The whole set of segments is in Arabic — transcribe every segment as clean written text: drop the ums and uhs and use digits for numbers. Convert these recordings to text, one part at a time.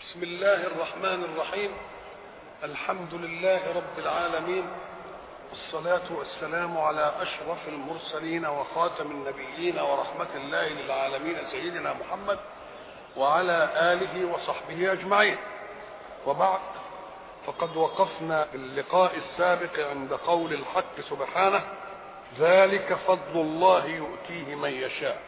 بسم الله الرحمن الرحيم. الحمد لله رب العالمين، والصلاة والسلام على أشرف المرسلين وخاتم النبيين ورحمة الله للعالمين سيدنا محمد وعلى آله وصحبه أجمعين. وبعد، فقد وقفنا في اللقاء السابق عند قول الحق سبحانه: ذلك فضل الله يؤتيه من يشاء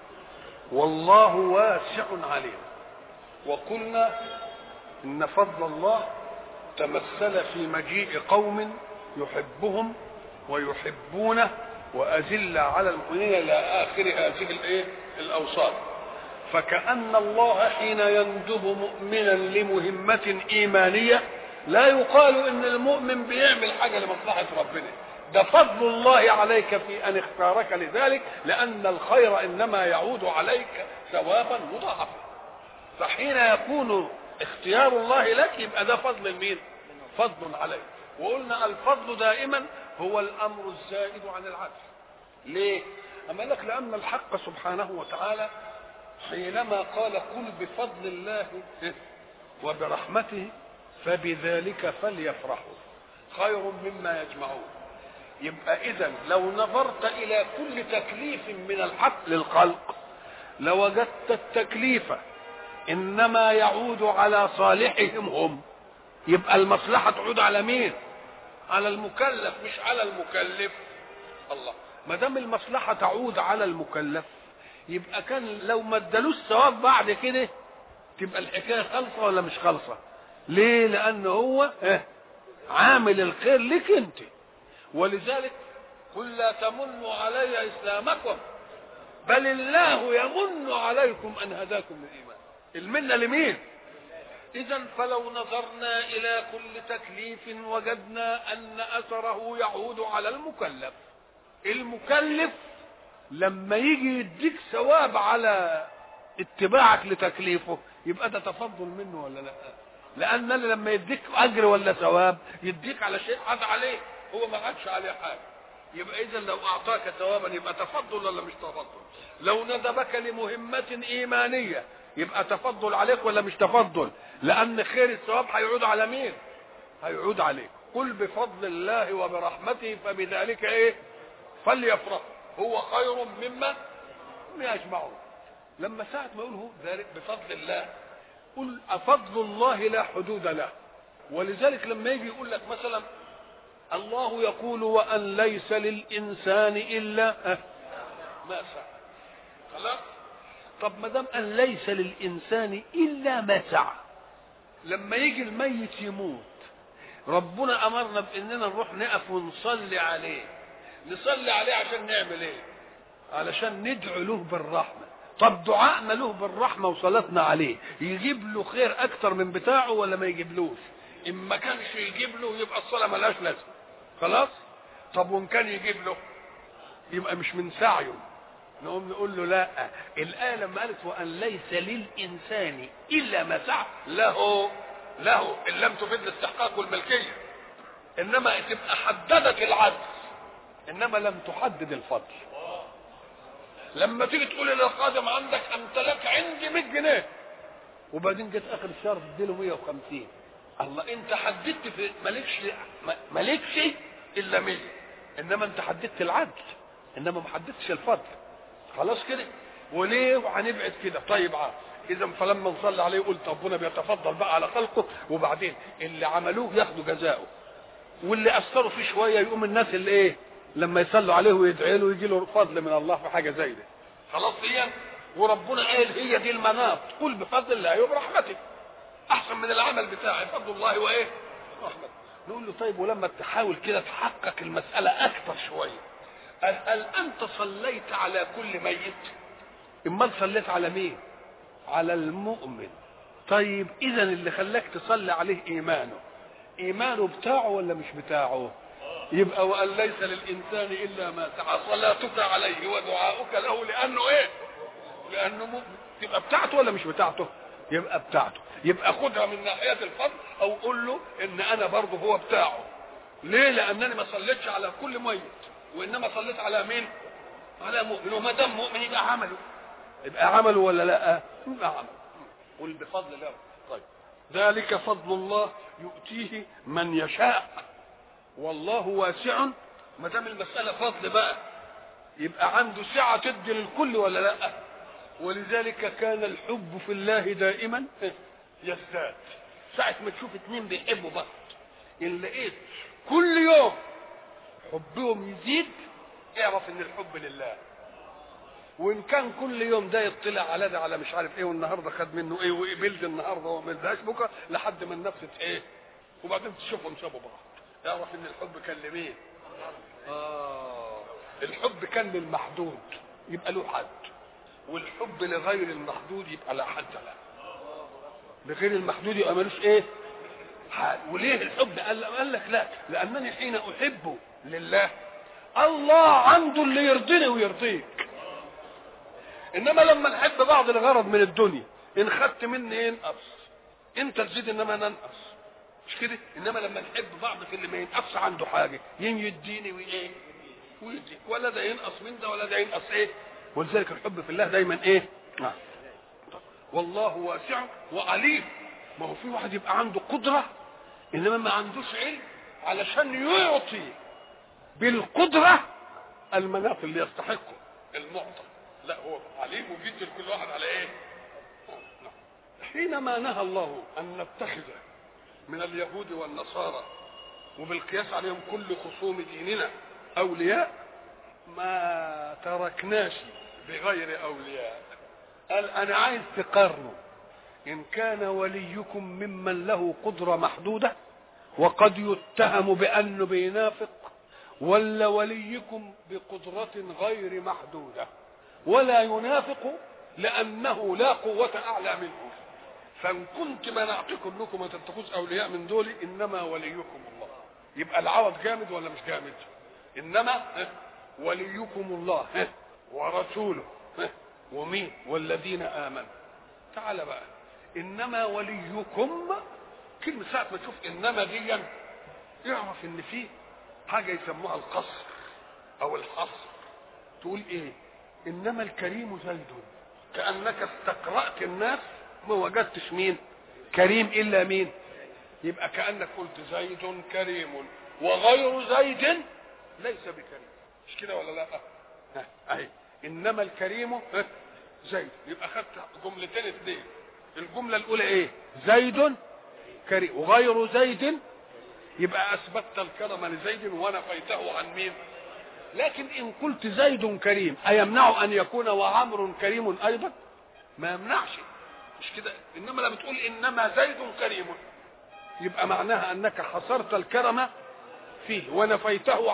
والله واسع عليم. وقلنا إن فضل الله تمثل في مجيء قوم يحبهم ويحبونه وأذلة على المؤمنين إلى آخر هذه الأوصاف. فكأن الله حين يندب مؤمنا لمهمة إيمانية لا يقال إن المؤمن بيعمل حاجة لمصلحة ربنا، ده فضل الله عليك في أن اختارك لذلك، لأن الخير إنما يعود عليك ثوابا مضاعفا. فحين يكون اختيار الله لك يبقى ده فضل مين؟ فضل عليك. وقلنا الفضل دائما هو الأمر الزائد عن العدل. ليه؟ أما لك لأن الحق سبحانه وتعالى حينما قال: قل بفضل الله وبرحمته فبذلك فليفرحوا خير مما يجمعون. يبقى إذن لو نظرت إلى كل تكليف من الحق للخلق لوجدت التكليف إنما يعود على صالحهم هم. يبقى المصلحة تعود على مين؟ على المكلف مش على المكلف. الله، ما دام المصلحة تعود على المكلف يبقى كان لو ما ادالوش ثواب بعد كده تبقى الحكاية خالصة ولا مش خالصة؟ ليه؟ لأن هو عامل الخير لك انت. ولذلك قل لا تمنوا علي إسلامكم بل الله يمن عليكم أن هداكم للإيمان. المنة لمين؟ إذن فلو نظرنا إلى كل تكليف وجدنا أن أثره يعود على المكلف. المكلف لما يجي يديك ثواب على اتباعك لتكليفه يبقى ده تفضل منه ولا لا؟ لأن لما يديك أجر ولا ثواب يديك على شيء عاد عليه، هو ما عادش عليه حاجة. يبقى إذن لو أعطاك ثوابا يبقى تفضل ولا مش تفضل؟ لو ندبك لمهمة إيمانية يبقى تفضل عليك ولا مش تفضل؟ لأن خير الثواب هيعود على مين؟ هيعود عليك. قل بفضل الله وبرحمته فبذلك فليفرحوا هو خير مما يجمعون. لما ساعة ما يقوله ذلك بفضل الله قل أفضل الله لا حدود له. ولذلك لما يجي يقول لك مثلا الله يقول: وأن ليس للإنسان إلا ما سعى. خلاص؟ طب ما دام أن ليس للإنسان إلا ما سعى، لما يجي الميت يموت ربنا أمرنا بأننا نروح نقف ونصلي عليه. نصلي عليه عشان نعمل ايه؟ علشان ندعو له بالرحمة. طب دعائنا له بالرحمة وصلاتنا عليه يجيب له خير أكتر من بتاعه ولا ما يجيبلوش؟ إن ما كانش يجيب له يبقى الصلاة ملهاش لازمة. خلاص؟ طب وإن كان يجيب له يبقى مش من سعيه. نقوم نقول له لا، الآية لما قالت وأن ليس للإنسان إلا ما سعى له إن لم تفيد الاستحقاق والملكية، إنما تبقى حددت العدل إنما لم تحدد الفضل. لما تيجي تقول للخادم عندك أمتلك عندي 100 جنيه وبعدين جت آخر الشهر تديله 150، الله أنت حددت في مالكش إلا 100، إنما أنت حددت العدل إنما ما حددتش الفضل. خلاص كده؟ وليه وهنبعد كده؟ طيب إذا فلما نصلي عليه قلت ربنا بيتفضل بقى على خلقه، وبعدين اللي عملوه ياخدوا جزاؤه واللي أثروا فيه شوية يقوم الناس اللي لما يصلوا عليه ويدعي له يجي له فضل من الله في حاجة زي ده. خلاص هي وربنا قال هي دي المناط. قل بفضل الله وبرحمته أحسن من العمل بتاعي، فضل الله رحمته. نقول له طيب ولما تحاول كده تحقق المسألة أكثر شوية، هل أنت صليت على كل ميت؟ إما صليت على مين؟ على المؤمن. طيب إذا اللي خلاك تصلي عليه إيمانه بتاعه ولا مش بتاعه؟ يبقى وأن ليس للإنسان إلا ما سعى صلاتك عليه ودعاؤك له لأنه مؤمن. تبقى بتاعته ولا مش بتاعته؟ يبقى بتاعته. يبقى خدها من ناحية الفضل أو قول له إن أنا برضه هو بتاعه. ليه؟ لأنني ما صليتش على كل ميت وإنما صليت على مين؟ على مؤمن. وما دام مؤمن يبقى عمله ولا لا؟ يبقى عمله. قل بفضل الله. طيب ذلك فضل الله يؤتيه من يشاء والله واسع. ما دام المساله فضل بقى يبقى عنده سعه تدي للكل ولا لا؟ ولذلك كان الحب في الله دائما يزداد. ساعه ما تشوف اتنين بيحبوا بعض ان لقيت كل يوم حبهم يزيد اعرف ان الحب لله. وان كان كل يوم ده يطلع على ده على مش عارف ايه والنهارده خد منه ايه وقبلت النهارده وما قبلتهاش بكره لحد ما النفس ايه وبعدين تشوفهم سابوا بعض اعرف ان الحب كان لمين؟ الحب كان للمحدود يبقى له حد، والحب لغير المحدود يبقى لا حد له. لغير المحدود يبقى ملوش ايه؟ حد. وليه الحب؟ قال لك لا، لانني حين احب لله الله عنده اللي يرضيني ويرضيك. انما لما نحب بعض لغرض من الدنيا ان خدت مني ينقص انت تزيد انما ننقص، مش كده؟ انما لما نحب بعض في اللي ما ينقص عنده حاجه يديني وايه ويديك، ولا ده ينقص من ده ولا ده ينقص ايه. ولذلك الحب في الله دايما ايه؟ والله واسع وعليم. ما هو في واحد يبقى عنده قدره انما ما عندوش علم علشان يعطي بالقدره المناط اللي يستحقه المعطى. لا هو عليم وبيدي لكل واحد على ايه؟ حينما نهى الله ان نتخذ من اليهود والنصارى وبالقياس عليهم كل خصوم ديننا اولياء ما تركناش بغير اولياء. قال انا عايز تقارنوا ان كان وليكم ممن له قدره محدوده وقد يتهم بانه بينافق، ولا وليكم بقدره غير محدوده ولا ينافق لانه لا قوه اعلى منه. فان كنت منعتكم انكم ما تتخذوا اولياء من دول انما وليكم الله. يبقى العوض جامد ولا مش جامد؟ انما وليكم الله ورسوله ومين؟ والذين امنوا. تعال بقى انما وليكم كلمه ساعه ما تشوف انما دي اعرف ان في حاجه يسموها القصر او الحصر. تقول ايه؟ انما الكريم زيد. كانك استقرات الناس ما وجدتش مين كريم الا مين. يبقى كانك قلت زيد كريم وغير زيد ليس بكريم، مش كده ولا لا؟ اهي انما الكريم زيد. يبقى خدت جملتين اثنين. الجمله الاولى ايه؟ زيد كريم وغير زيد، يبقى اثبتت الكرم لزيد ونفيته عن مين؟ لكن ان قلت زيد كريم ايمنع ان يكون وعمر كريم ايضا؟ ما يمنعش، مش كده؟ انما لما بتقول انما زيد كريم يبقى معناها انك حصرت الكرم فيه ونفيته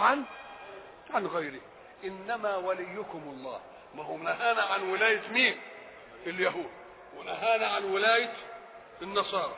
عن غيره. انما وليكم الله. ما هو نهانا عن ولايه مين؟ اليهود، ونهانا عن ولايه النصارى.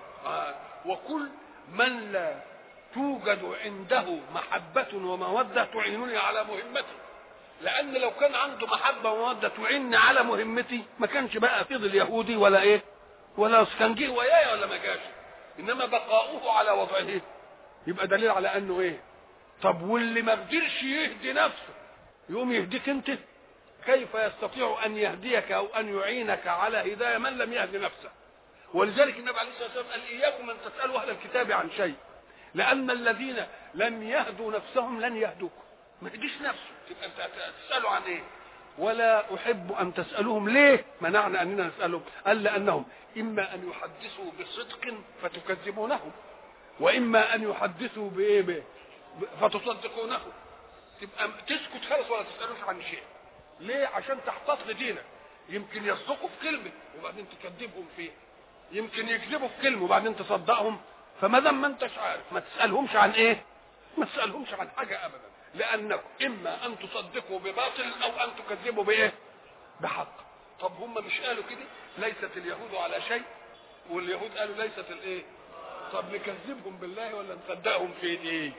وكل من لا توجد عنده محبة ومودة تعينني على مهمتي. لأن لو كان عنده محبة ومودة تعينني على مهمتي ما كانش بقى فضل يهودي ولا إيه ولا كان جه وياي ولا ما جاش. إنما بقاؤه على وضعه يبقى دليل على أنه إيه. طب واللي ما قدرش يهدي نفسه يقوم يهديك أنت؟ كيف يستطيع أن يهديك أو أن يعينك على هداية من لم يهدي نفسه؟ ولذلك النبي عليه الصلاة والسلام قال إياكم أن تسألوا أهل الكتاب عن شيء، لأن الذين لم يهدوا نفسهم لن يهدوكم. ما يهديش نفسه تبقى أنت تسألوا عن إيه؟ ولا أحب أن تسألوهم. ليه منعنا أننا نسألهم؟ قال لأنهم إما أن يحدثوا بصدق فتكذبونهم، وإما أن يحدثوا بإيه فتصدقونه. تبقى تسكت خالص ولا تسألوش عن شيء. ليه؟ عشان تحتاط لدينك. يمكن يصدقوا في كلمة وبعدين تكذبهم فيها، يمكن يكذبوا في كلمة وبعدين تصدقهم. فما دام ما انتش عارف ما تسألهمش عن ايه؟ ما تسألهمش عن حاجة ابدا، لانكم اما ان تصدقوا بباطل او ان تكذبوا بايه؟ بحق. طب هم مش قالوا كده ليست اليهود على شيء واليهود قالوا ليست الايه؟ طب نكذبهم بالله ولا نصدقهم في ايه؟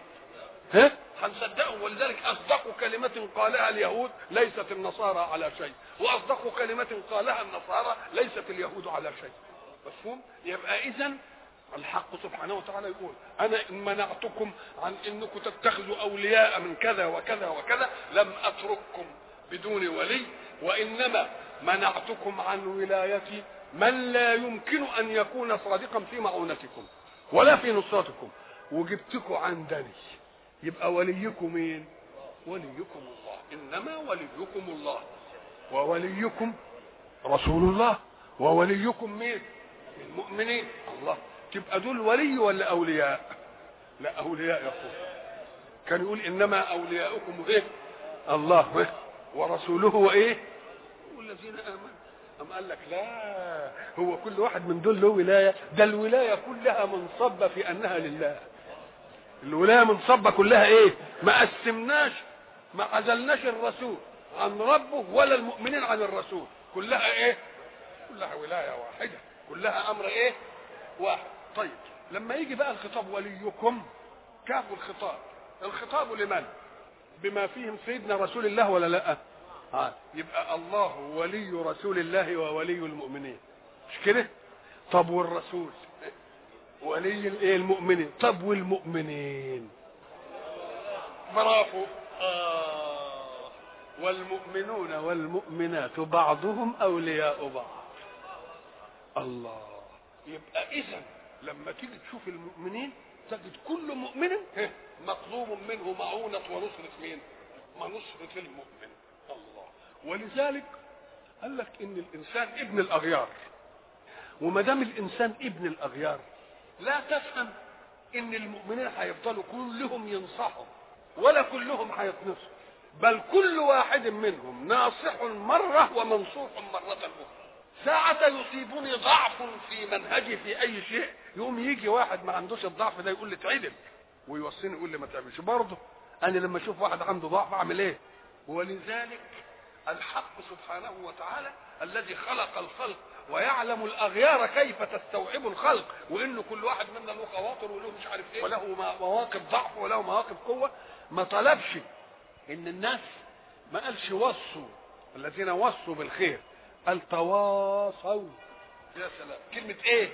هنصدقهم. ولذلك اصدقوا كلمة قالها اليهود ليست النصارى على شيء، واصدقوا كلمة قالها النصارى ليست اليهود على شيء. مفهوم؟ يبقى اذا الحق سبحانه وتعالى يقول انا ان منعتكم عن انكم تتخذوا اولياء من كذا وكذا وكذا لم اترككم بدون ولي، وانما منعتكم عن ولايتي من لا يمكن ان يكون صادقا في معونتكم ولا في نصرتكم وجبتكم عندني، يبقى وليكم مين؟ وليكم الله. انما وليكم الله ووليكم رسول الله ووليكم مين؟ المؤمنين. الله، تبقى دول ولي ولا اولياء؟ لا اولياء. يقول كان يقول انما اولياؤكم ايه؟ الله ورسوله وايه؟ والذين امنوا. أم قال لك لا، هو كل واحد من دول له ولايه، ده الولايه كلها منصبه في انها لله. الولايه منصبه كلها ايه؟ ما قسمناش، ما عزلناش الرسول عن ربه ولا المؤمنين عن الرسول، كلها ايه؟ كلها ولايه واحده، كلها امر ايه؟ واحد. طيب لما يجي بقى الخطاب وليكم، كاف الخطاب، الخطاب لمن؟ بما فيهم سيدنا رسول الله ولا لا؟ يبقى الله ولي رسول الله وولي المؤمنين، مش كده؟ طب والرسول ولي الايه؟ المؤمنين. طب والمؤمنين؟ برافو. والمؤمنون والمؤمنات بعضهم اولياء بعض. الله، يبقى اذا لما تيجي تشوف المؤمنين تجد كل مؤمن مطلوب منه معونة ونصرة مين؟ ونصرة المؤمن. الله. ولذلك قال لك ان الانسان ابن الاغيار، وما دام الانسان ابن الاغيار لا تفهم ان المؤمنين هيفضلوا كلهم ينصحوا ولا كلهم هيتنصحوا، بل كل واحد منهم ناصح مرة ومنصوح مرة أخرى. ساعة يصيبني ضعف في منهجي في أي شيء، يقوم يجي واحد ما عندوش الضعف ده يقول لي تعدل، ويوصيني يقول لي ما تعملش. برضه أنا لما أشوف واحد عنده ضعف أعمل إيه؟ ولذلك الحق سبحانه وتعالى الذي خلق الخلق ويعلم الأغيار كيف تستوعب الخلق، وإنه كل واحد منا له خواطر وله مش عارف إيه وله مواقف ضعف وله مواقف قوة، ما طلبش إن الناس، ما قالش وصوا الذين وصوا بالخير، قال تواصوا. يا سلام، كلمة ايه؟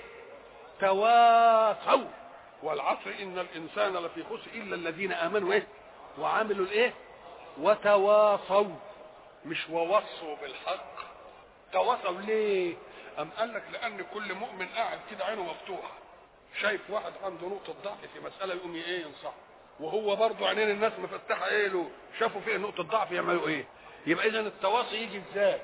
تواصوا. والعصر ان الانسان لفي خسر الا الذين امنوا ايه؟ وعملوا الايه؟ وتواصوا، مش ووصوا بالحق. تواصوا ليه؟ ام قال لك لان كل مؤمن قاعد كده عينه مفتوحه شايف واحد عنده نقطه ضعف في مساله يقوم ايه؟ ينصحه، وهو برضه عينين الناس مفتحه ايه له؟ شافوا فيه نقطه ضعف يعملوا ايه؟ يبقى اذا التواصي يجي ازاي؟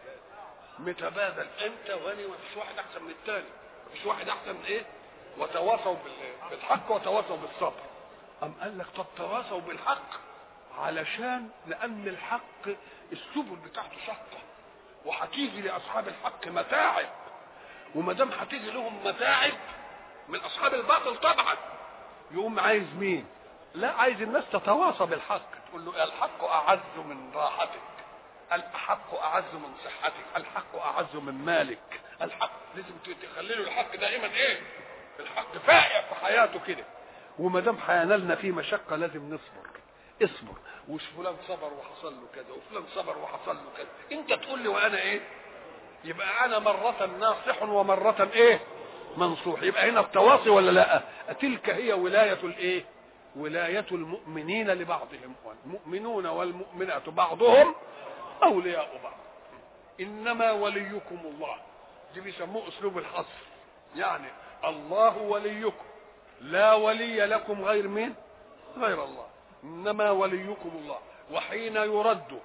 متبادل، انت وانا، مفيش واحد احسن من الثاني، مفيش واحد احسن من ايه؟ وتواصوا بالحق وتواصوا بالصبر. ام قال لك طب تواصوا بالحق علشان لان الحق السبل بتاعته شاقه، وهتيجي لاصحاب الحق متاعب، وما دام هتيجي لهم متاعب من اصحاب الباطل طبعا، يقوم عايز مين؟ لا، عايز الناس تتواصى بالحق، تقول له الحق اعز من راحتك، الحق اعز من صحتك، الحق اعز من مالك. الحق لازم تخلي له الحق دائما ايه؟ الحق فائع في حياته كده. وما دام هينالنا فيه مشقه لازم نصبر. اصبر، وش فلان صبر وحصل له كذا، وفلان صبر وحصل له كذا، انت تقول لي وانا ايه؟ يبقى انا مره ناصح ومره ايه؟ منصوح. يبقى هنا التواصي ولا لا؟ تلك هي ولايه الايه؟ ولايه المؤمنين لبعضهم، والمؤمنون والمؤمنات بعضهم اولياء بعض. انما وليكم الله، دي بيسموه اسلوب الحصر، يعني الله وليكم، لا ولي لكم غير مين؟ غير الله. انما وليكم الله. وحين يرد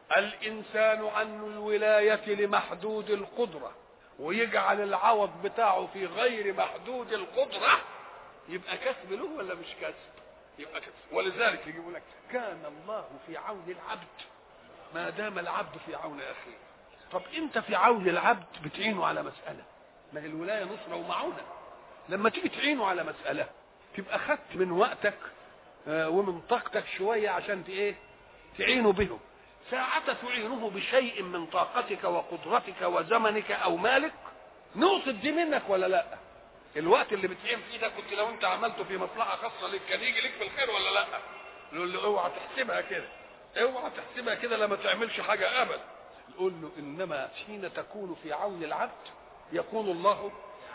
الانسان عن الولايه لمحدود القدره ويجعل العوض بتاعه في غير محدود القدره، يبقى كسب له ولا مش كسب؟ يبقى كسب. ولذلك يقول لك كان الله في عون العبد ما دام العبد في عون اخيه. طب انت في عون العبد بتعينه على مساله، ما هي الولايه نصره ومعونه. لما تيجي تعينه على مساله تبقى خدت من وقتك ومن طاقتك شويه عشان ايه؟ تعينه به. ساعة تعينه بشيء من طاقتك وقدرتك وزمنك او مالك، نقصد دي منك ولا لا؟ الوقت اللي بتعين فيه ده كنت لو انت عملته في مصلحه خاصه لك كان يجي لك بالخير ولا لا؟ نقول له اوعى تحسبها كده، اوعى تحسبها كده لما تعملش حاجه ابدا. نقول له انما حين تكون في عون العبد يكون الله.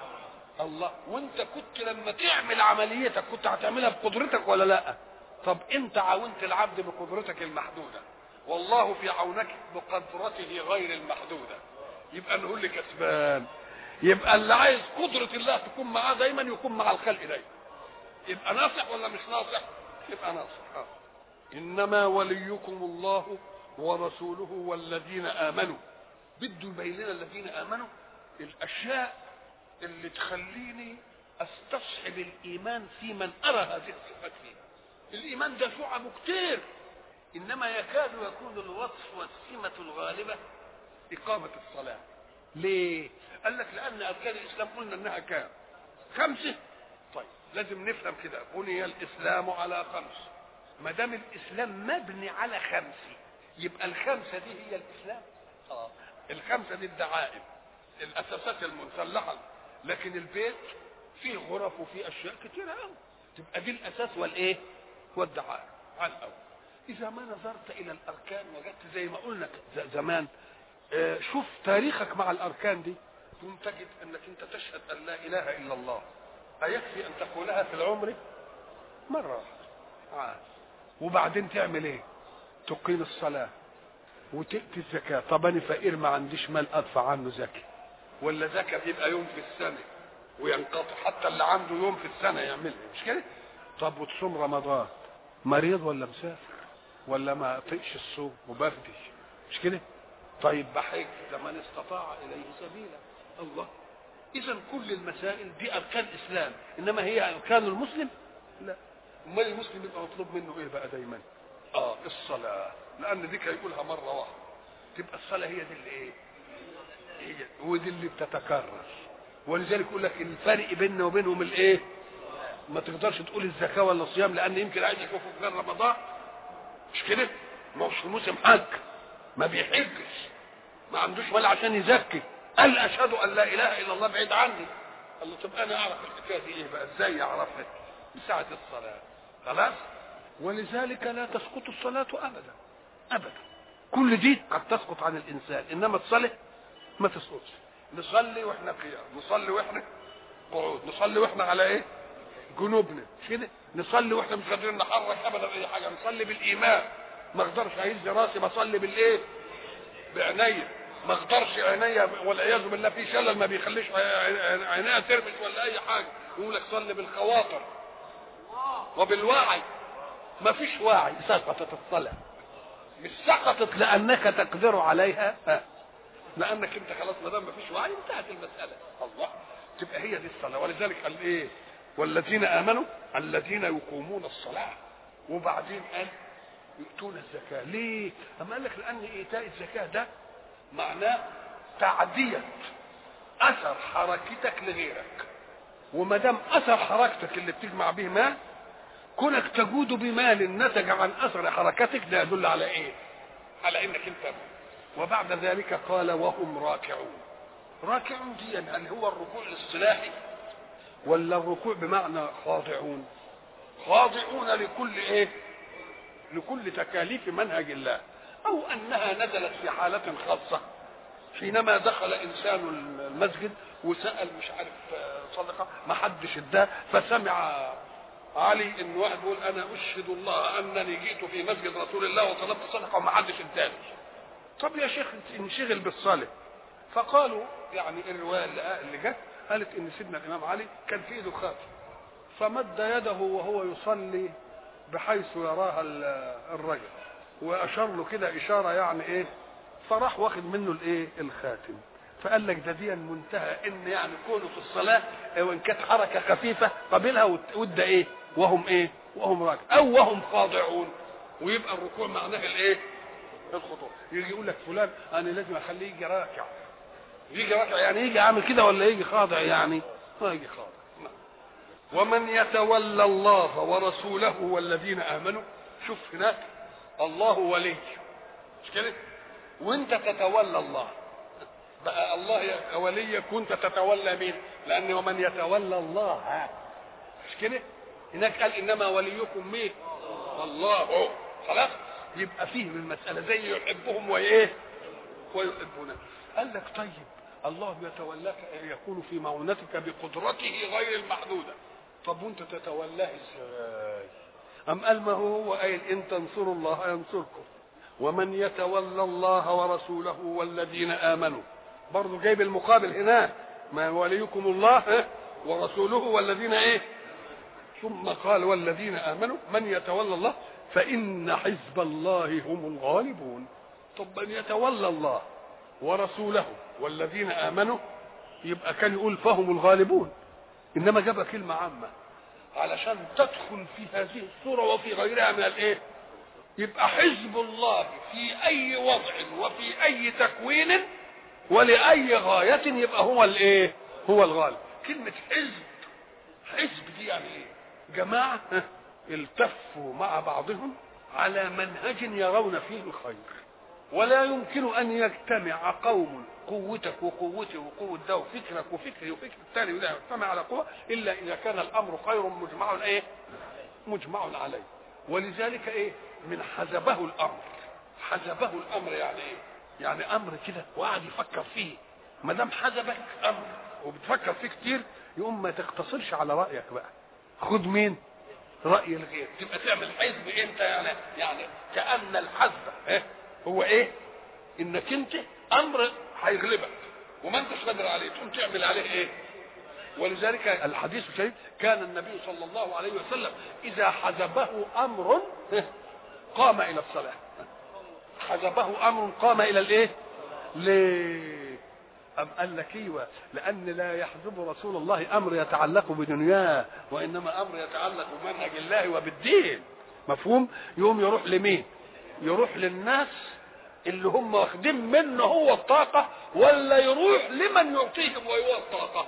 وانت كنت لما تعمل عمليتك كنت هتعملها بقدرتك ولا لا؟ طب انت عاونت العبد بقدرتك المحدوده، والله في عونك بقدرته غير المحدوده، يبقى نقول لك كسبان. يبقى اللي عايز قدرة الله تكون معاه دايما يكون مع الخلق دايما، يبقى ناصح ولا مش ناصح؟ يبقى ناصح. انما وليكم الله ورسوله والذين امنوا. بده يبين لنا الذين امنوا الاشياء اللي تخليني استصحب الايمان في من ارى هذه الصفات فيه. الايمان ده شعبه كتير، انما يكاد يكون الوصف والسمة الغالبة اقامة الصلاة. ليه؟ قال لك لان اركان الاسلام قلنا انها كام؟ 5. طيب لازم نفهم كده، بني الاسلام على 5. ما دام الاسلام مبني على 5 يبقى ال5 دي هي الاسلام. ال5 دي الدعائم، الاساسات المسلحه، لكن البيت فيه غرف وفيه اشياء كتيره قوي، تبقى دي الاساس والايه؟ والدعائم على الاول. اذا ما نظرت الى الاركان وجدت زي ما قلنا زمان، شوف تاريخك مع الاركان دي تجد انك انت تشهد ان لا اله الا الله، ايكفي ان تقولها في العمر مره واحده، وبعدين تعمل ايه؟ تقيم الصلاه وتأتي الزكاة. طب انا فقير ما عنديش مال ادفع عنه زكاة، ولا زكاة بيبقى يوم في السنة وينقطع، حتى اللي عنده يوم في السنة يعملها، مش كده؟ طب وتصوم رمضان، مريض ولا مسافر ولا ما طيقش الصوم وبردش، مش كده؟ طيب بحج لمن استطاع اليه سبيلا. الله، اذا كل المسائل دي اركان اسلام، انما هي اركان المسلم؟ لا. امال المسلم يبقى مطلوب منه ايه بقى دايما؟ الصلاة، لأن دي هيقولها مرة واحدة، تبقى الصلاة هي دي اللي إيه؟ هي ودي اللي بتتكرر، ولذلك يقول لك الفرق بيننا وبينهم الإيه؟ ما تقدرش تقول الزكاة ولا الصيام، لأن يمكن عايز يشوفه في غير رمضان، مش كده؟ ما هوش في موسم حج، ما بيحجش، ما عندوش مال عشان يزكي، قال أشهد أن لا إله إلا الله بعيد عني. قال له طب أنا أعرف الحكاية دي إيه بقى؟ إزاي أعرفها؟ بساعة الصلاة، خلاص؟ ولذلك لا تسقط الصلاة أبدا أبدا. كل دي قد تسقط عن الإنسان، إنما الصلاة ما تسقطش. نصلي وإحنا قيام، نصلي وإحنا قعود، نصلي وإحنا على إيه؟ جنوبنا، مش كده؟ نصلي وإحنا مش قادرين نحرك أبدا أي حاجة، نصلي بالإيمان، ما أقدرش أهز راسي بصلي بالإيه؟ بعينيا، ما أقدرش عينيا والعياذ بالله في شلل ما بيخليش عينيها ترمش ولا أي حاجة، يقول لك صلي بالخواطر وبالوعي. ما فيش وعي، سقطت الصلاة، مش سقطت لأنك تقدر عليها، لأنك أنت خلاص ما دام ما فيش وعي انتهت المسألة. الله، تبقى هي دي الصلاة. ولذلك قال إيه؟ والذين آمنوا الذين يقومون الصلاة، وبعدين قال يؤتون الزكاة. ليه؟ أما قال لك لأن إيتاء الزكاة ده معناه تعدية أثر حركتك لغيرك، وما دام أثر حركتك اللي بتجمع به مال، كونك تجود بمال نتج عن اثر حركتك ده يدل على ايه؟ على انك انت. وبعد ذلك قال وهم راكعون. راكعون دي هل هو الركوع الاصطلاحي ولا الركوع بمعنى خاضعون؟ خاضعون لكل ايه؟ لكل تكاليف منهج الله، او انها نزلت في حالة خاصة حينما دخل انسان المسجد وسأل مش عارف صدقة ما حدش اداه، فسمع علي ان واحد يقول انا اشهد الله انني جئت في مسجد رسول الله وطلبت صدقه وما حدش اداني. طب يا شيخ انشغل بالصلاه. فقالوا يعني الروايه اللي جت قالت ان سيدنا الامام علي كان في ايده خاتم، فمد يده وهو يصلي بحيث يراها الرجل، واشار له كده اشاره يعني ايه، فراح واخد منه الايه؟ الخاتم. فقال لك ده دي منتهى ان يعني كونه في الصلاه وان كانت حركه خفيفه قبلها وده ايه؟ وهم ايه؟ وهم راكع او وهم خاضعون، ويبقى الركوع معناه الايه؟ الخضوع. يجي يقول لك فلان انا لازم اخليه يجي راكع، يجي راكع يعني يجي عامل كده ولا يجي خاضع؟ يعني ما يجي خاضع. ومن يتولى الله ورسوله والذين امنوا، شوف هناك الله ولي، مش كده؟ وانت تتولى الله بقى، الله يا وليك وانت تتولى مين؟ لان ومن يتولى الله، مش كده؟ هناك قال انما وليكم مين؟ الله. خلاص، يبقى فيه من المساله زي يحبهم وايه؟ ويحبونه. قال لك طيب الله يتولاك يكون في معونتك بقدرته غير المحدوده، طب وانت تتولاه ازاي؟ ام قال ما هو قايل ان تنصروا الله ينصركم، ومن يتولى الله ورسوله والذين امنوا، برضه جايب المقابل هناك، ما وليكم الله ورسوله والذين ايه، ثم قال والذين امنوا من يتولى الله فان حزب الله هم الغالبون. طب من يتولى الله ورسوله والذين امنوا يبقى كان يقول فهم الغالبون، انما جاب كلمه عامه علشان تدخل في هذه الصوره وفي غيرها من الايه. يبقى حزب الله في اي وضع وفي اي تكوين ولاي غايه يبقى هو الايه، هو الغالب. كلمه حزب دي يعني ايه؟ جماعه التفوا مع بعضهم على منهج يرون فيه الخير، ولا يمكن ان يجتمع قوم قوتك وقوتي وقوه ده وفكرك وفكري وفكر الثاني وده يجتمع على قوه الا اذا كان الامر خير مجمع ايه، مجمع عليه. ولذلك ايه من حزبه الامر. حزبه الامر يعني ايه؟ يعني امر كده وقعد يفكر فيه. ما دام حزبك امر وبتفكر فيه كتير يقوم ما تقتصرش على رايك بقى، خد مين؟ راي الغير. تبقى تعمل حزب انت يعني كأن الحزب هو ايه؟ انك انت امر هيغلبك وما انتش قادر عليه تقوم تعمل عليه ايه؟ ولذلك الحديث الشريف كان النبي صلى الله عليه وسلم اذا حزبه امر قام الى الصلاه. حزبه امر قام الى الايه؟ ليه؟ أم قال لك ايوه لان لا يحزب رسول الله امر يتعلق بدنياه وانما امر يتعلق بمنهج الله وبالدين. مفهوم؟ يقوم يروح لمين؟ يروح للناس اللي هم واخدين منه هو الطاقه ولا يروح لمن يعطيهم وهو الطاقه؟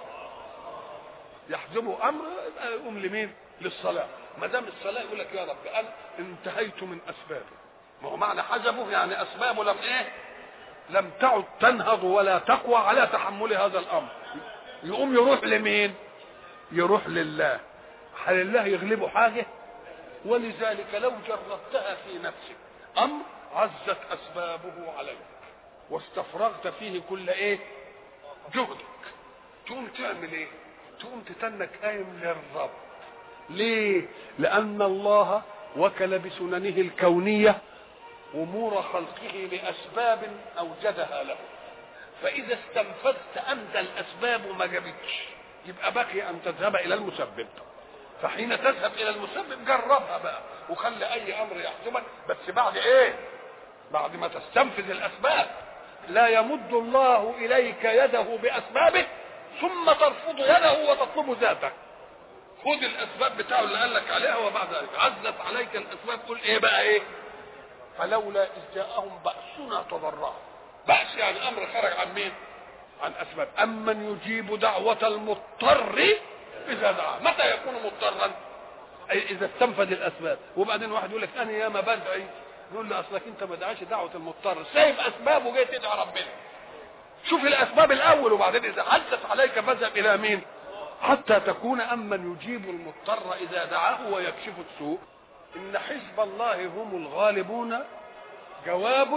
يحزبوا امر يقوم لمين؟ للصلاه. ما دام الصلاه يقول لك يا رب انا انتهيت من اسبابه. ما هو معنى حزبه يعني اسبابه لم ايه؟ لم تعد تنهض ولا تقوى على تحمل هذا الامر. يقوم يروح لمين؟ يروح لله. هل الله يغلبه حاجه؟ ولذلك لو جربتها في نفسك امر عزت اسبابه عليك واستفرغت فيه كل ايه؟ جهدك، تقوم تعمل ايه؟ تقوم تتنك قايم للرب. ليه؟ لان الله وكل بسننه الكونيه امور خلقه لاسباب اوجدها له، فاذا استنفذت انت الاسباب وما جابتش يبقى بقي ان تذهب الى المسبب. فحين تذهب الى المسبب جربها بقى وخلي اي امر يحزمك، بس بعد ايه؟ بعد ما تستنفذ الاسباب. لا يمد الله اليك يده باسبابه ثم ترفض يده وتطلب ذاتك. خذ الاسباب بتاعه اللي قال لك عليها وبعد ذلك عزت عليك الاسباب قل ايه بقى ايه؟ فلولا اذ جاءهم باسنا تضرعوا. بأس يعني امر خرج عن مين؟ عن اسباب. امن يجيب دعوة المضطر اذا دعا. متى يكون مضطرا؟ اي اذا استنفذ الاسباب. وبعدين واحد يقول لك انا يا ما بدعي، يقول له اصلك انت ما دعاش دعوة المضطر، سايب اسباب وجاي تدعي ربنا. شوف الاسباب الاول وبعدين اذا عزت عليك فاذهب الى مين؟ حتى تكون امن يجيب المضطر اذا دعاه ويكشف السوء. ان حزب الله هم الغالبون جواب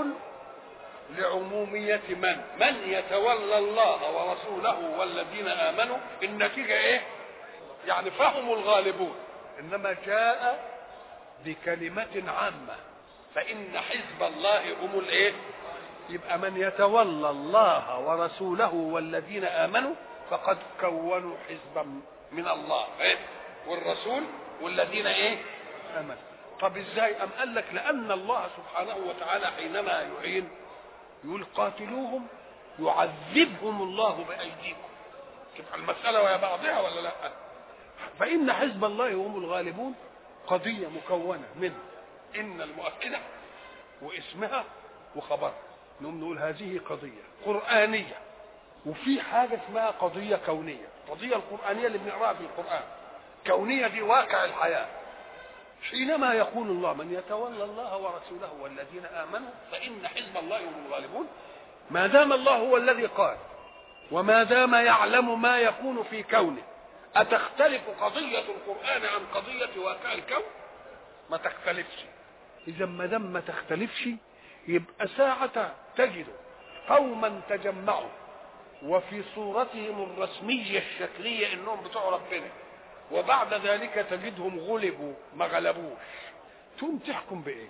لعمومية من يتولى الله ورسوله والذين آمنوا. النتيجة ايه؟ يعني فهم الغالبون، انما جاء بكلمة عامة فإن حزب الله هم الايه؟ يبقى من يتولى الله ورسوله والذين آمنوا فقد كونوا حزبا من الله إيه؟ والرسول والذين ايه؟ آمنوا. طب ازاي؟ أم قال لك لأن الله سبحانه وتعالى حينما يعين يقول قاتلوهم يعذبهم الله بأيديكم. تبقى المسألة ويا بعضها ولا لا؟ فإن حزب الله هم الغالبون قضية مكونة من إن المؤكدة واسمها وخبرها. نقول هذه قضية قرآنية، وفي حاجة اسمها قضية كونية. القضية القرآنية اللي بنقراها في القرآن كونية دي واقع الحياة. حينما يقول الله من يتولى الله ورسوله والذين آمنوا فإن حزب الله هم الغالبون، ما دام الله هو الذي قال وما دام يعلم ما يكون في كونه، أتختلف قضية القرآن عن قضية واقع الكون؟ ما تختلفش. إذا ما دام ما تختلفش يبقى ساعة تجد قوما تجمعوا وفي صورتهم الرسمية الشكلية إنهم بتوع ربنا، وبعد ذلك تجدهم غلبوا ما غلبوش، تقوم تحكم بايه؟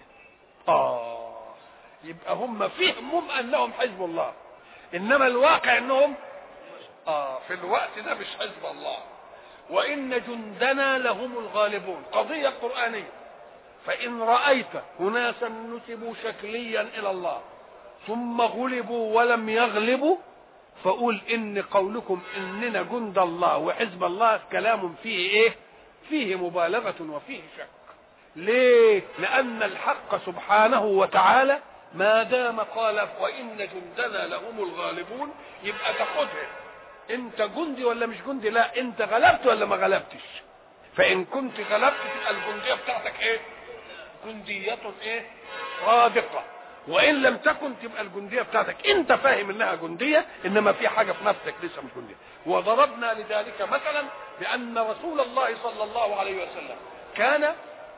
يبقى هم فهمهم انهم حزب الله، انما الواقع انهم في الوقت ده مش حزب الله. وإن جندنا لهم الغالبون، قضية قرآنية. فإن رأيت أناسا نسبوا شكليا إلى الله ثم غلبوا ولم يغلبوا، فقول إن قولكم إننا جند الله وحزب الله كلام فيه إيه؟ فيه مبالغة وفيه شك. ليه؟ لأن الحق سبحانه وتعالى ما دام قال وإن جندنا لهم الغالبون، يبقى تاخدها انت جندي ولا مش جندي؟ لا، انت غلبت ولا ما غلبتش. فإن كنت غلبت تبقى الجندية بتاعتك ايه؟ جندية ايه؟ صادقة. وإن لم تكن تبقى الجندية بتاعتك انت فاهم انها جندية، انما في حاجة في نفسك لسه مش جندية. وضربنا لذلك مثلا بأن رسول الله صلى الله عليه وسلم كان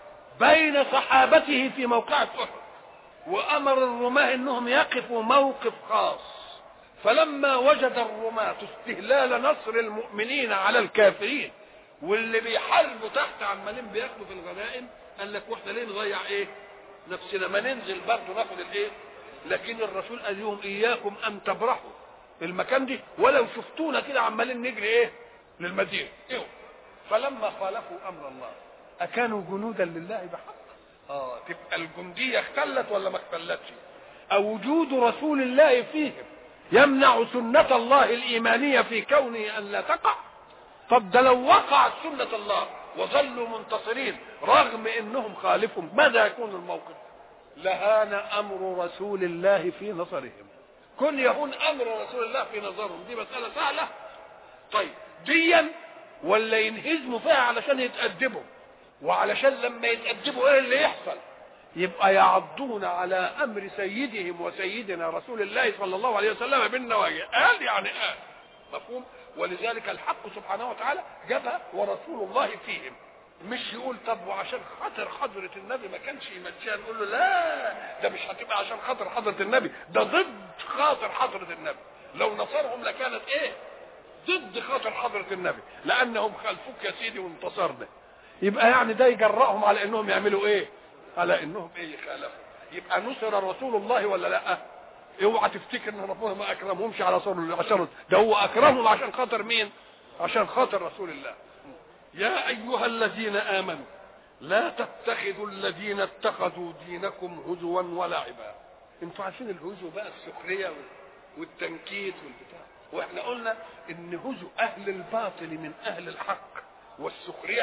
بين صحابته في موقعة أحد، وأمر الرماة انهم يقفوا موقف خاص. فلما وجد الرماة استهلال نصر المؤمنين على الكافرين واللي بيحاربوا تحت عمالين بياخدوا في الغنائم، قال لك واحنا ليه نضيع ايه نفسنا، ما ننزل برضه ناخد الايه. لكن الرسول قال لهم اياكم ان تبرحوا المكان دي ولو شفتونا كده عمالين نجري ايه للمدينه ايه. فلما خالفوا امر الله اكانوا جنودا لله بحق؟ تبقى الجنديه اختلت ولا ما اختلتش؟ او وجود رسول الله فيهم يمنع سنة الله الإيمانية في كونه أن لا تقع؟ طب ده لو وقعت سنة الله وظلوا منتصرين رغم أنهم خالفوا، ماذا يكون الموقف؟ لهان أمر رسول الله في نظرهم. كن يهون أمر رسول الله في نظرهم دي مسألة سهلة. طيب ديا ولا ينهزموا فيها علشان يتأدبوا، وعلشان لما يتأدبوا ايه اللي يحصل؟ يبقى يعضون على امر سيدهم وسيدنا رسول الله صلى الله عليه وسلم بالنواجذ. قال يعني مفهوم. ولذلك الحق سبحانه وتعالى جابها ورسول الله فيهم. مش يقول طب وعشان خاطر حضرة النبي ما كانش يمشيها، نقول له لا، ده مش هتبقى عشان خاطر حضرة النبي، ده ضد خاطر حضرة النبي. لو نصرهم لكانت ايه؟ ضد خاطر حضرة النبي، لانهم خالفوك يا سيدي وانتصرنا. يبقى يعني ده يجرأهم على انهم يعملوا ايه؟ على انهم ايه؟ يخالفوا. يبقى نصر رسول الله ولا لا؟ اوعى تفتكر ان ربنا ما اكرمهمش على عشان ده هو اكرمهم عشان خاطر مين؟ عشان خاطر رسول الله. يا ايها الذين امنوا لا تتخذوا الذين اتخذوا دينكم هزوا ولعبا. انتوا عارفين الهزو بقى السخريه والتنكيت والبتاع، واحنا قلنا ان هزو اهل الباطل من اهل الحق والسخريه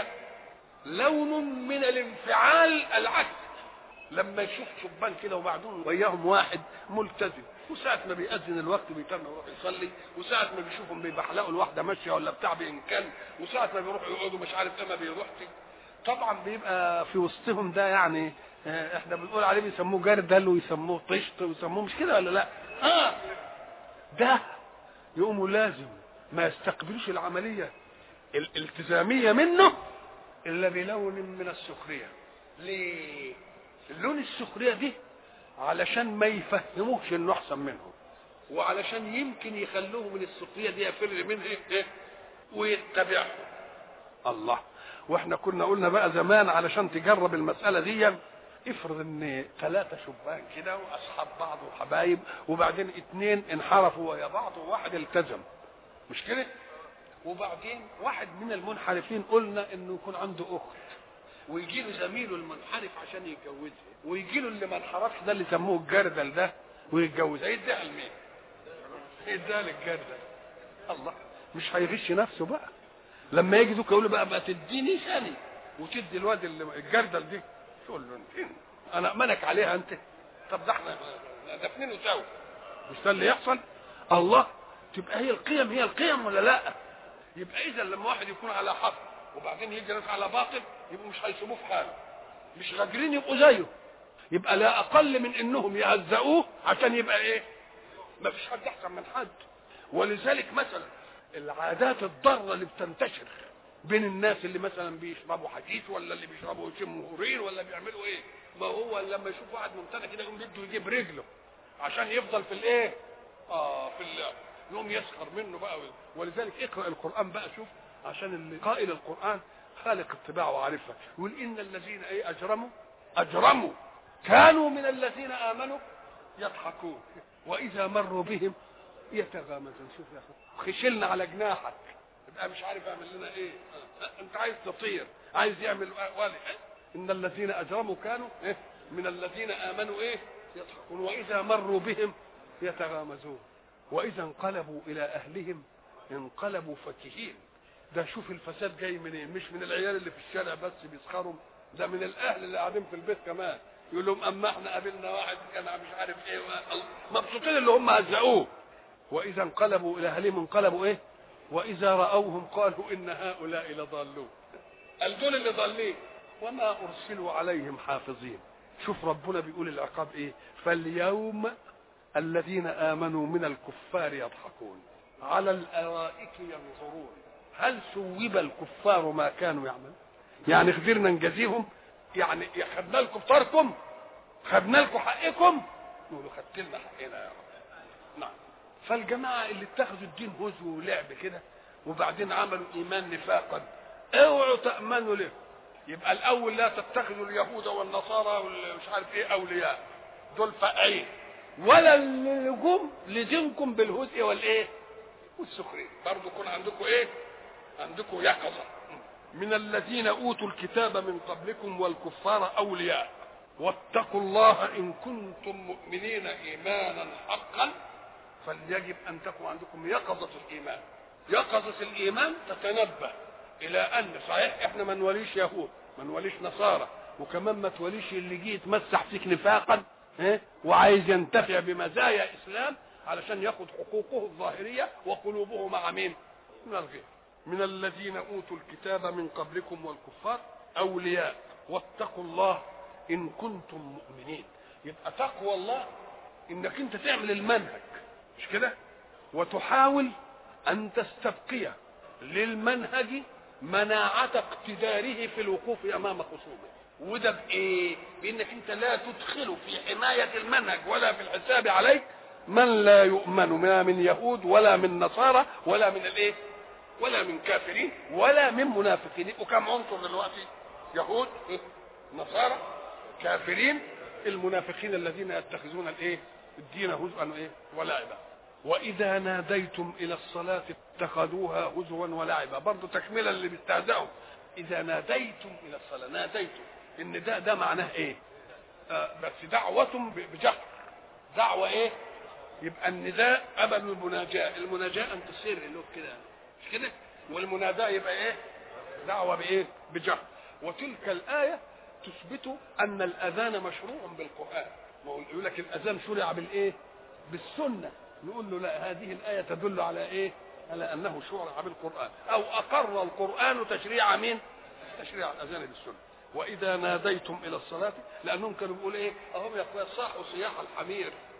لون من الانفعال العكس. لما يشوف شبان كده وبعدهم وياهم واحد ملتزم، وساعة ما بيأذن الوقت بيتم يروح يصلي، وساعة ما بيشوفهم بيبحلقوا الواحدة ماشية ولا بتاع بإمكان، وساعة ما بيروحوا يقعدوا مش عارف ايه ما بيروحش، طبعا بيبقى في وسطهم ده يعني احنا بنقول عليه بيسموه جردل ويسموه طشت ويسموه مش كده ولا لا؟ ده يقوموا لازم ما يستقبلوش العملية الالتزامية منه إلا بلون من السخرية. ليه؟ اللون السخرية دي علشان ما يفهموش انه احسن منهم، وعلشان يمكن يخلوه من السخرية دي يفر منها ايه ويتبعهم. الله. واحنا كنا قلنا بقى زمان علشان تجرب المسألة دي، افرض ان 3 شبان كده واصحاب بعض وحبايب، وبعدين 2 انحرفوا ويا بعض وواحد التزم، مش كده؟ وبعدين واحد من المنحرفين قلنا انه يكون عنده اخت، ويجي له زميله المنحرف عشان يتجوزها، ويجي له اللي ما انحرفش ده اللي سموه الجردل ده ويتجوزها. يديها لمين؟ يديها للجردل. الله، مش هيغش نفسه بقى لما يجي دوك يقول له بقى تديني ثاني وتدي الواد الجردل دي، تقول له انت انا امنك عليها انت؟ طب ده احنا دفنينه سوا، مش ده اللي يحصل؟ الله. تبقى هي القيم ولا لا؟ يبقى اذا لما واحد يكون على حق وبعدين يجي ناس على باطل، يبقوا مش هيسيبوه في حاله، مش غادرين يبقوا زيه. يبقى لا اقل من انهم يهزئوه عشان يبقى ايه؟ ما فيش حد احسن من حد. ولذلك مثلا العادات الضاره اللي بتنتشر بين الناس اللي مثلا بيشربوا حديث ولا اللي بيشربوا جمهورين ولا بيعملوا ايه، ما هو لما يشوف واحد ممتنع كده يقوم بده يجيب رجله عشان يفضل في الايه؟ في اللعب، يقوم يسخر منه بقى. ولذلك اقرا القران بقى، شوف عشان اللي قائل القران خالق الطباع وعارفها، يقول ان الذين ايه اجرموا كانوا من الذين امنوا يضحكون واذا مروا بهم يتغامزون. شوف يا اخي، خشلنا على جناحك، يبقى مش عارف اعمل لنا ايه. انت عايز تطير، عايز يعمل ولي. ان الذين اجرموا كانوا من الذين امنوا يضحكون، واذا مروا بهم يتغامزون، واذا انقلبوا الى اهلهم انقلبوا فكهين. ده شوف الفساد جاي منين؟ مش من العيال اللي في الشارع بس بيسخروا، ده من الاهل اللي قاعدين في البيت كمان. يقول لهم اما احنا قابلنا واحد كان مش عارف ايه، مبسوطين اللي هم هزقوه. واذا انقلبوا الى اهلهم انقلبوا واذا راوهم قالوا ان هؤلاء لضالون. قال دول اللي ضالين وما ارسلوا عليهم حافظين. شوف ربنا بيقول العقاب فاليوم الذين امنوا من الكفار يضحكون على الارائك ينظرون هل ثوب الكفار ما كانوا يعملون. يعني قدرنا نجازيهم، يعني خدنا لكم طاركم، خدنا لكم حقكم، نقولوا خدت لنا حقنا يا رب. نعم. فالجماعه اللي اتخذوا الدين هزو ولعب كده وبعدين عملوا ايمان نفاقا، اوعوا تامنوا له. يبقى الاول لا تتخذوا اليهود والنصارى والمش عارف ايه اولياء، دول فقعين، ولا اللجوم لدينكم بالهزء والسخريه. برضه يكون عندكم عندكم يقظه. من الذين اوتوا الكتاب من قبلكم والكفار اولياء واتقوا الله ان كنتم مؤمنين ايمانا حقا. فليجب ان تكون عندكم يقظه الايمان. يقظه الايمان تتنبه الى ان صحيح احنا ما نوليش يهود، ما نوليش نصارى، وكمان ما توليش اللي جه يتمسح فيك نفاقا وعايز ينتفع بمزايا اسلام علشان ياخد حقوقه الظاهريه وقلوبه مع مين؟ من الغير. من الذين اوتوا الكتاب من قبلكم والكفار اولياء واتقوا الله ان كنتم مؤمنين. يبقى تقوى الله انك انت تعمل المنهج، مش كده؟ وتحاول ان تستبقي للمنهج مناعة اقتداره في الوقوف امام خصومه. وده بانك انت لا تدخل في حماية المنهج ولا في الحساب عليك من لا يؤمن، لا من يهود ولا من نصارى ولا من ولا من كافرين ولا من منافقين. وكم عنصر دلوقتي؟ يهود، نصارى، كافرين، المنافقين الذين يتخذون الدين هزوا ولعبا. واذا ناديتم الى الصلاه اتخذوها هزوا ولعبا. برضه تكمله اللي بيستهزئوا. اذا ناديتم الى الصلاه، ناديتم ان ده معناه بس دعوه بجهر، دعوه يبقى النداء قبل المناجاه. المناجاه ان تسر له كده، مش كده؟ والمناداه يبقى دعوه بجهر. وتلك الايه تثبت ان الاذان مشروع بالقران. يقول لك الاذان شرع بالسنه. نقول له لا، هذه الايه تدل على على انه شرع بالقران، او اقر القران تشريع تشريع الاذان بالسنه. واذا ناديتم الى الصلاه، لانهم كانوا بيقولوا اهم يا اخويا صاحوا صياح الحمير